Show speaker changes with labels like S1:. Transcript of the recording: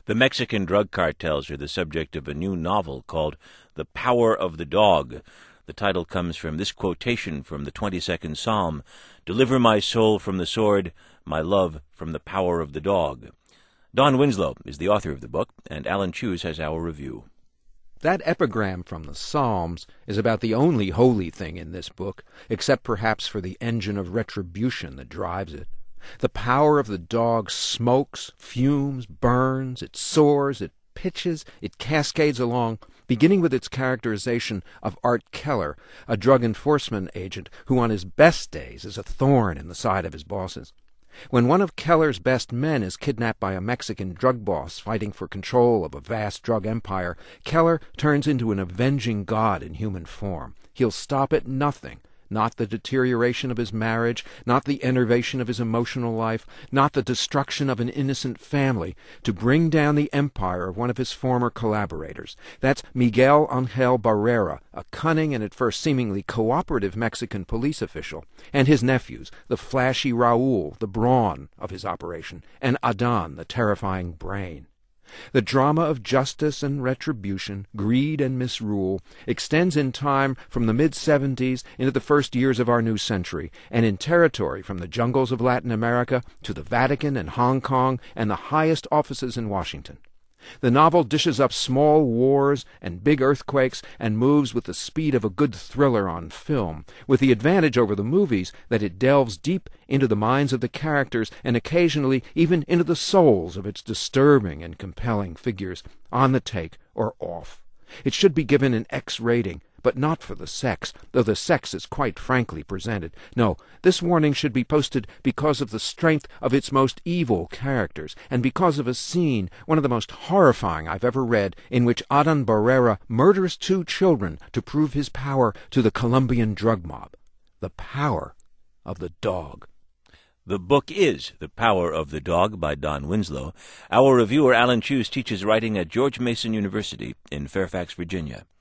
S1: The Mexican drug cartels are the subject of a new novel called The Power of the Dog. The title comes from this quotation from the 22nd Psalm, "Deliver my soul from the sword, my love from the power of the dog." Don Winslow is the author of the book, and Alan Cheuse has our review.
S2: That epigram from the Psalms is about the only holy thing in this book, except perhaps for the engine of retribution that drives it. The power of the dog smokes, fumes, burns, it soars, it pitches, it cascades along, beginning with its characterization of Art Keller, a drug enforcement agent who on his best days is a thorn in the side of his bosses. When one of Keller's best men is kidnapped by a Mexican drug boss fighting for control of a vast drug empire, Keller turns into an avenging god in human form. He'll stop at nothing. Not the deterioration of his marriage, not the enervation of his emotional life, not the destruction of an innocent family, to bring down the empire of one of his former collaborators. That's Miguel Angel Barrera, a cunning and at first seemingly cooperative Mexican police official, and his nephews, the flashy Raul, the brawn of his operation, and Adan, the terrifying brain. The drama of justice and retribution, greed and misrule, extends in time from the mid-70s into the first years of our new century, and in territory from the jungles of Latin America to the Vatican and Hong Kong and the highest offices in Washington. The novel dishes up small wars and big earthquakes and moves with the speed of a good thriller on film, with the advantage over the movies that it delves deep into the minds of the characters and occasionally even into the souls of its disturbing and compelling figures, on the take or off. It should be given an X rating, but not for the sex, though the sex is quite frankly presented. No, this warning should be posted because of the strength of its most evil characters, and because of a scene, one of the most horrifying I've ever read, in which Adan Barrera murders 2 children to prove his power to the Colombian drug mob. The power of the dog.
S1: The book is The Power of the Dog by Don Winslow. Our reviewer, Alan Cheuse, teaches writing at George Mason University in Fairfax, Virginia.